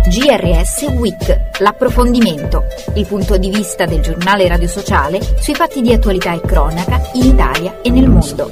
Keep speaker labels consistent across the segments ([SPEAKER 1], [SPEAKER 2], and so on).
[SPEAKER 1] GRS Week, l'approfondimento, il punto di vista del giornale radio sociale sui fatti di attualità e cronaca in Italia e nel mondo.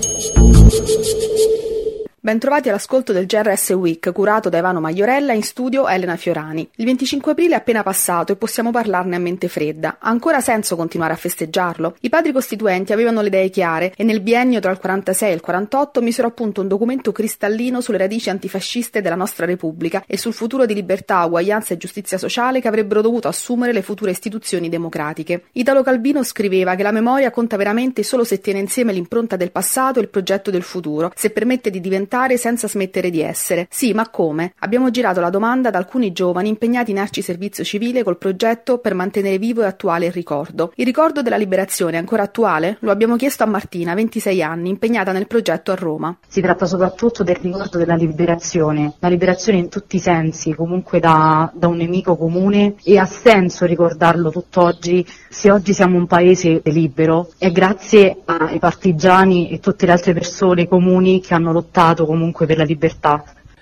[SPEAKER 2] Bentrovati all'ascolto del GRS Week, curato da Ivano Magliorella, in studio Elena Fiorani. Il 25 aprile è appena passato e possiamo parlarne a mente fredda. Ha ancora senso continuare a festeggiarlo? I padri costituenti avevano le idee chiare e nel biennio tra il 46 e il 48 misero a punto un documento cristallino sulle radici antifasciste della nostra Repubblica e sul futuro di libertà, uguaglianza e giustizia sociale che avrebbero dovuto assumere le future istituzioni democratiche. Italo Calvino scriveva che la memoria conta veramente solo se tiene insieme l'impronta del passato e il progetto del futuro, se permette di diventare senza smettere di essere. Sì, ma come? Abbiamo girato la domanda ad alcuni giovani impegnati in arciservizio civile col progetto per mantenere vivo e attuale il ricordo. Il ricordo della liberazione è ancora attuale? Lo abbiamo chiesto a Martina, 26 anni, impegnata nel progetto a Roma.
[SPEAKER 3] Si tratta soprattutto del ricordo della liberazione, la liberazione in tutti i sensi, comunque da un nemico comune, e ha senso ricordarlo tutt'oggi se oggi siamo un paese libero, è grazie ai partigiani e tutte le altre persone comuni che hanno lottato comunque per la libertà.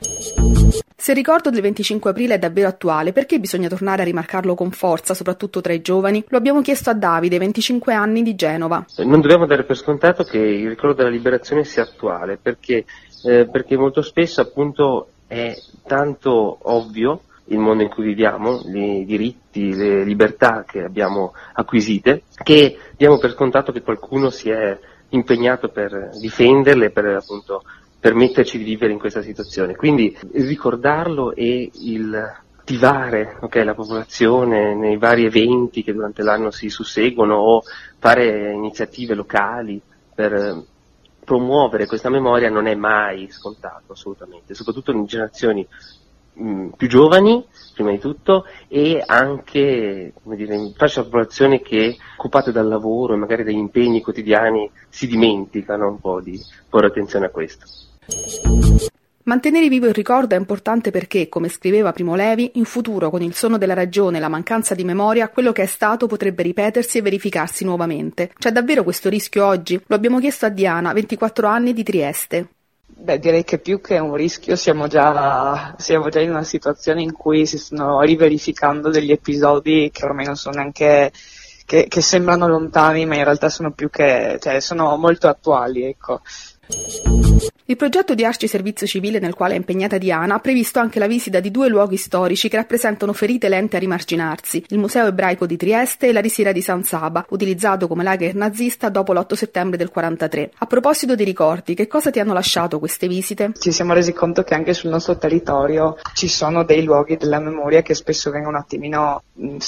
[SPEAKER 2] Se il ricordo del 25 aprile è davvero attuale, perché bisogna tornare a rimarcarlo con forza, soprattutto tra i giovani? Lo abbiamo chiesto a Davide, 25 anni, di Genova.
[SPEAKER 4] Non dobbiamo dare per scontato che il ricordo della liberazione sia attuale, perché molto spesso appunto è tanto ovvio il mondo in cui viviamo, i diritti, le libertà che abbiamo acquisite, che diamo per scontato che qualcuno si è impegnato per difenderle, per appunto permetterci di vivere in questa situazione. Quindi ricordarlo e il attivare la popolazione nei vari eventi che durante l'anno si susseguono, o fare iniziative locali per promuovere questa memoria non è mai scontato, assolutamente, soprattutto in generazioni più giovani, prima di tutto, e anche in fasce di popolazione che, occupate dal lavoro e magari dagli impegni quotidiani, si dimenticano un po' di porre attenzione a questo.
[SPEAKER 2] Mantenere vivo il ricordo è importante perché, come scriveva Primo Levi, in futuro, con il sonno della ragione e la mancanza di memoria, quello che è stato potrebbe ripetersi e verificarsi nuovamente. C'è davvero questo rischio oggi? Lo abbiamo chiesto a Diana, 24 anni, di Trieste.
[SPEAKER 5] Direi che più che un rischio siamo già in una situazione in cui si stanno riverificando degli episodi che ormai non sono neanche che sembrano lontani, ma in realtà sono più che, sono molto attuali, ecco.
[SPEAKER 2] Il progetto di arciservizio civile nel quale è impegnata Diana ha previsto anche la visita di 2 luoghi storici che rappresentano ferite lente a rimarginarsi, il Museo Ebraico di Trieste e la risiera di San Saba, utilizzato come lager nazista dopo l'8 settembre del 43. A proposito dei ricordi, che cosa ti hanno lasciato queste visite?
[SPEAKER 5] Ci siamo resi conto che anche sul nostro territorio ci sono dei luoghi della memoria che spesso vengono un attimino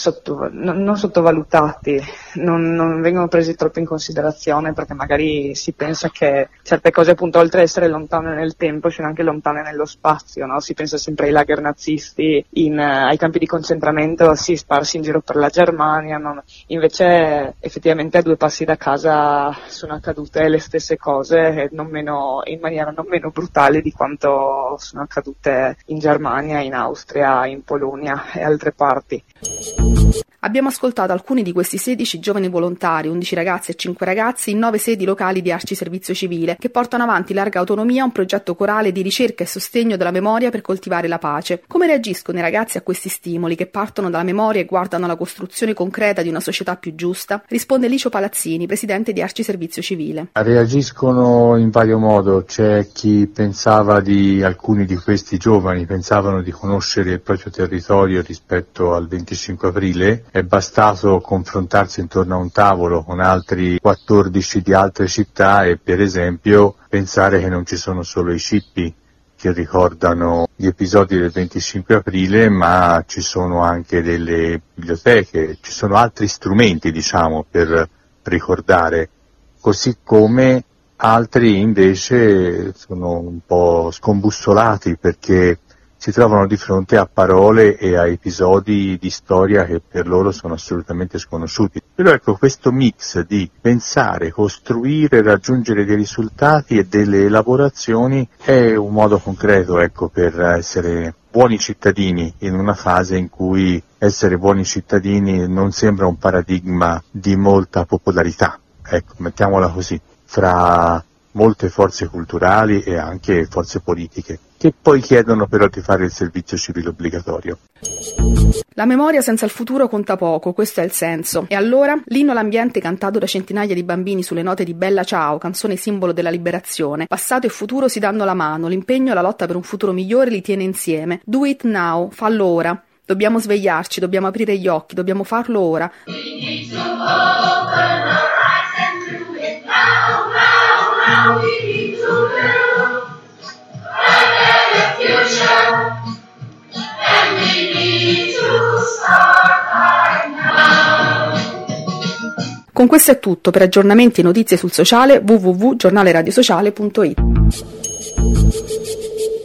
[SPEAKER 5] non sottovalutati, non vengono presi troppo in considerazione, perché magari si pensa che certe cose, appunto, oltre ad essere lontane nel tempo, sono anche lontane nello spazio, no? Si pensa sempre ai lager nazisti, ai campi di concentramento, sparsi in giro per la Germania, no? Invece effettivamente a 2 passi da casa sono accadute le stesse cose, in maniera non meno brutale di quanto sono accadute in Germania, in Austria, in Polonia e altre parti.
[SPEAKER 2] Abbiamo ascoltato alcuni di questi 16 giovani volontari, 11 ragazzi e 5 ragazzi, in 9 sedi locali di arciservizio civile, che portano avanti larga autonomia un progetto corale di ricerca e sostegno della memoria per coltivare la pace. Come reagiscono i ragazzi a questi stimoli che partono dalla memoria e guardano alla costruzione concreta di una società più giusta? Risponde Licio Palazzini, presidente di arciservizio civile.
[SPEAKER 6] Reagiscono in vario modo. C'è chi alcuni di questi giovani pensavano di conoscere il proprio territorio rispetto al 25 aprile. È bastato confrontarsi intorno a un tavolo con altri 14 di altre città e, per esempio, pensare che non ci sono solo i cippi che ricordano gli episodi del 25 aprile, ma ci sono anche delle biblioteche, ci sono altri strumenti, per ricordare, così come altri invece sono un po' scombussolati perché si trovano di fronte a parole e a episodi di storia che per loro sono assolutamente sconosciuti. Però questo mix di pensare, costruire, raggiungere dei risultati e delle elaborazioni è un modo concreto, per essere buoni cittadini in una fase in cui essere buoni cittadini non sembra un paradigma di molta popolarità, mettiamola così, fra molte forze culturali e anche forze politiche, che poi chiedono però di fare il servizio civile obbligatorio.
[SPEAKER 2] La memoria senza il futuro conta poco, questo è il senso. E allora, l'inno all'ambiente cantato da centinaia di bambini sulle note di Bella Ciao, canzone simbolo della liberazione. Passato e futuro si danno la mano, l'impegno e la lotta per un futuro migliore li tiene insieme. Do it now, fallo ora. Dobbiamo svegliarci, dobbiamo aprire gli occhi, dobbiamo farlo ora. Con questo è tutto. Per aggiornamenti e notizie sul sociale www.giornaleradiosociale.it.